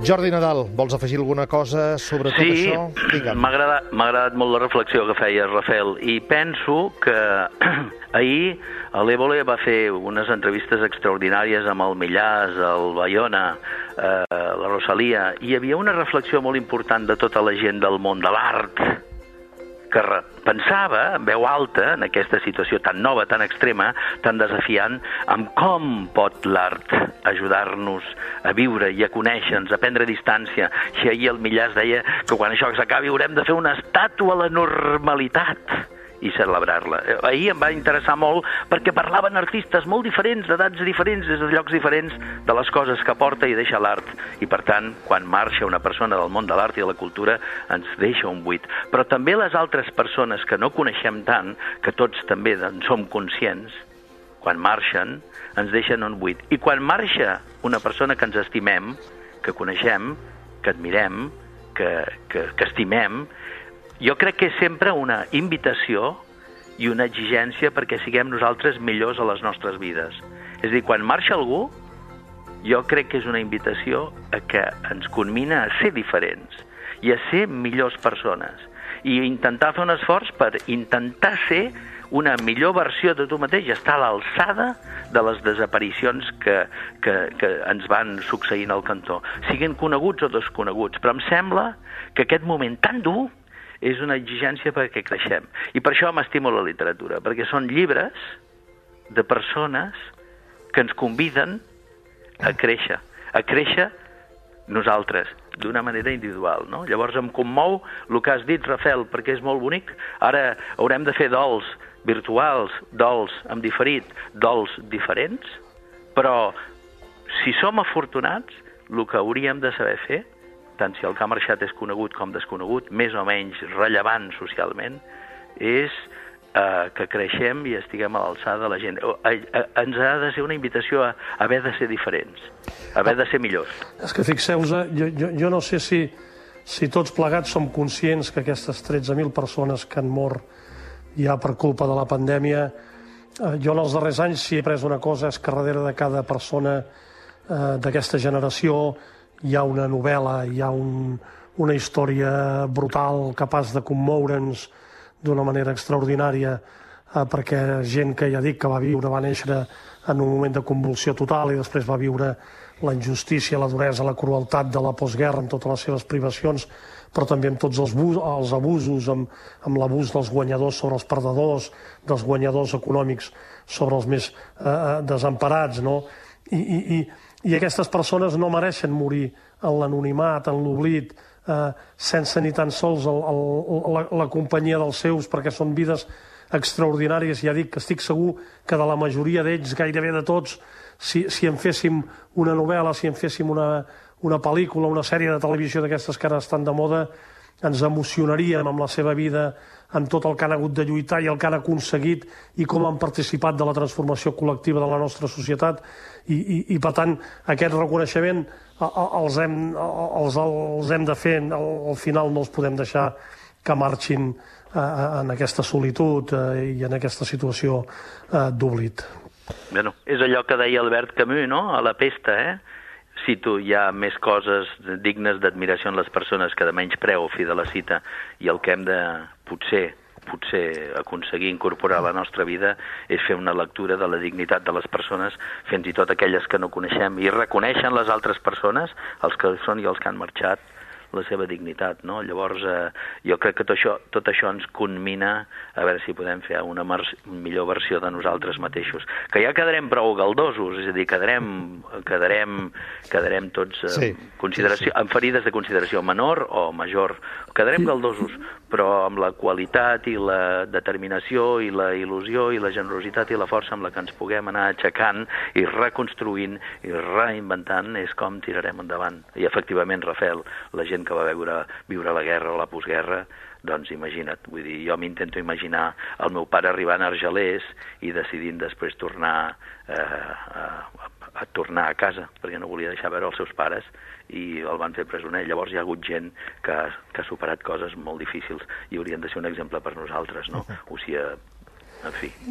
Jordi Nadal, vols afegir alguna cosa sobre tot això? Sí, m'ha agradat molt la reflexió que feies, Rafael, i penso que ahir l'Évole va fer unes entrevistes extraordinàries amb el Millàs, el Bayona, la Rosalia, i hi havia una reflexió molt important de tota la gent del món de l'art, que pensava en veu alta, en aquesta situació tan nova, tan extrema, tan desafiant, amb com pot l'art ajudar-nos a viure i a conèixer-nos, a prendre distància. I ahir el Millàs deia que quan això s'acabi haurem de fer una estàtua a la normalitat i celebrar-la. Ahir em va interessar molt perquè parlaven artistes molt diferents, d'edats diferents, des de llocs diferents, de les coses que porta i deixa l'art. I per tant, quan marxa una persona del món de l'art i de la cultura, ens deixa un buit. Però també les altres persones que no coneixem tant, que tots també en som conscients, quan marxen, ens deixen un buit. I quan marxa una persona que ens estimem, que coneixem, que admirem, que estimem, jo crec que és sempre una invitació i una exigència perquè siguem nosaltres millors a les nostres vides. És a dir, quan marxa algú, jo crec que és una invitació a que ens conmina a ser diferents i a ser millors persones i intentar fer un esforç per intentar ser una millor versió de tu mateix i estar a l'alçada de les desaparicions que ens van succeint al cantó, siguin coneguts o desconeguts. Però em sembla que aquest moment tan dur és una exigència perquè creixem. I per això m'estimo la literatura, perquè són llibres de persones que ens conviden a créixer nosaltres, d'una manera individual, no? Llavors em commou el que has dit, Rafael, perquè és molt bonic. Ara haurem de fer dols virtuals, dols en diferit, dols diferents, però si som afortunats, el que hauríem de saber fer, tant si el que ha marxat és conegut com desconegut, més o menys rellevant socialment, és que creixem i estiguem a l'alçada de la gent. Ens ha de ser una invitació a haver de ser diferents, a haver de ser millors. És que fixeu-vos, jo no sé si tots plegats som conscients que aquestes 13.000 persones que han mort ja per culpa de la pandèmia, jo en els darrers anys si he après una cosa és que darrere de cada persona d'aquesta generació hi ha una novel·la, hi ha una història brutal, capaç de commoure'ns d'una manera extraordinària, perquè gent que ja dic que va néixer en un moment de convulsió total i després va viure la injustícia, la duresa, la crueltat de la postguerra amb totes les seves privacions, però també amb tots els abusos, amb l'abús dels guanyadors sobre els perdedors, dels guanyadors econòmics sobre els més desemparats, no? I aquestes persones no mereixen morir en l'anonimat, en l'oblit, sense ni tan sols la companyia dels seus, perquè són vides extraordinàries. Ja dic que estic segur que de la majoria d'ells, gairebé de tots, si en féssim una novel·la, si en féssim una pel·lícula, una sèrie de televisió d'aquestes que ara estan de moda, ens emocionaríem amb la seva vida, amb tot el que han hagut de lluitar i el que han aconseguit i com han participat de la transformació col·lectiva de la nostra societat. I per tant, aquest reconeixement els hem de fer, al final no els podem deixar que marxin en aquesta solitud i en aquesta situació d'oblit. Bueno, és allò que deia Albert Camus, no?, a La pesta, Cito, hi ha més coses dignes d'admiració en les persones que de menys preu, fi de la cita, i el que hem de, potser aconseguir incorporar a la nostra vida és fer una lectura de la dignitat de les persones, fins i tot aquelles que no coneixem, i reconeixen les altres persones, els que són i els que han marxat, la seva dignitat, no? Llavors, jo crec que tot això ens conmina a veure si podem fer una millor versió de nosaltres mateixos. Que ja quedarem prou galdosos, és a dir, quedarem tots amb ferides de consideració menor o major. Quedarem galdosos, però amb la qualitat i la determinació i la il·lusió i la generositat i la força amb la que ens puguem anar aixecant i reconstruint i reinventant és com tirarem endavant. I efectivament, Rafael, la gent que va viure la guerra o la postguerra, doncs imagina't, vull dir, jo m'intento imaginar el meu pare arribant a Argelers i decidint després tornar a casa, perquè no volia deixar veure els seus pares i el van fer presoner. Llavors hi ha hagut gent que ha superat coses molt difícils i haurien de ser un exemple per nosaltres, no? O sigui, en fi.